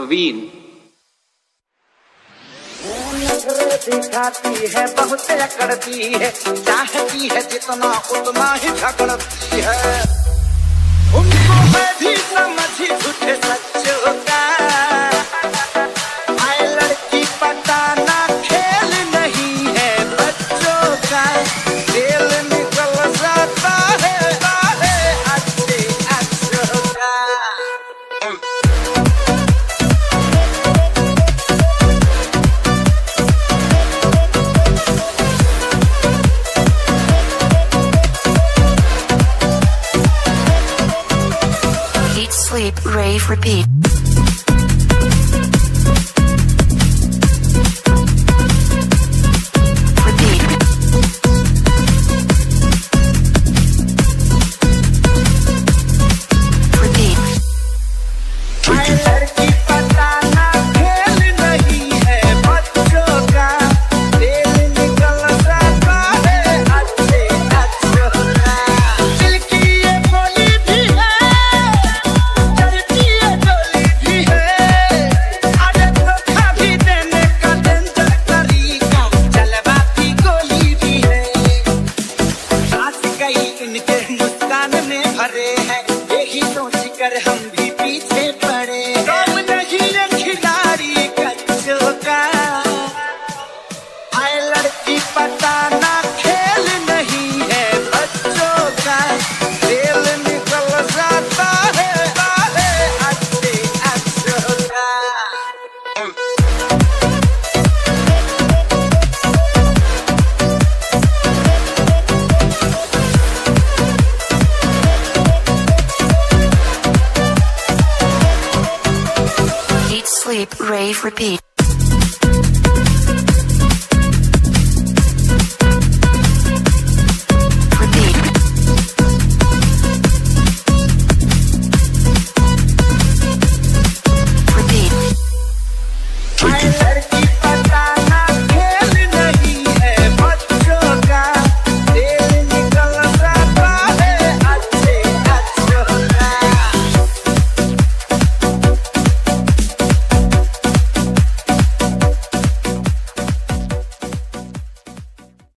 परवीन। दिखाती है बहुत अकड़ती है, चाहती है जितना उतना ही झगड़ती है। उनको मैं भी समझी झूठे सच्चों का, आए लड़की पटाना खेल नहीं है बच्चों का। दिल निकल जाता है अच्छे अच्छों का। Sleep, rave, repeat. हम भी पीछे पड़े, तुम नहीं खिलाड़ी कच्चों का। आए लड़की पटाना खेल नहीं है बच्चों का। दिल निकल जाता है अच्छे अच्छों का। Sleep, rave, repeat.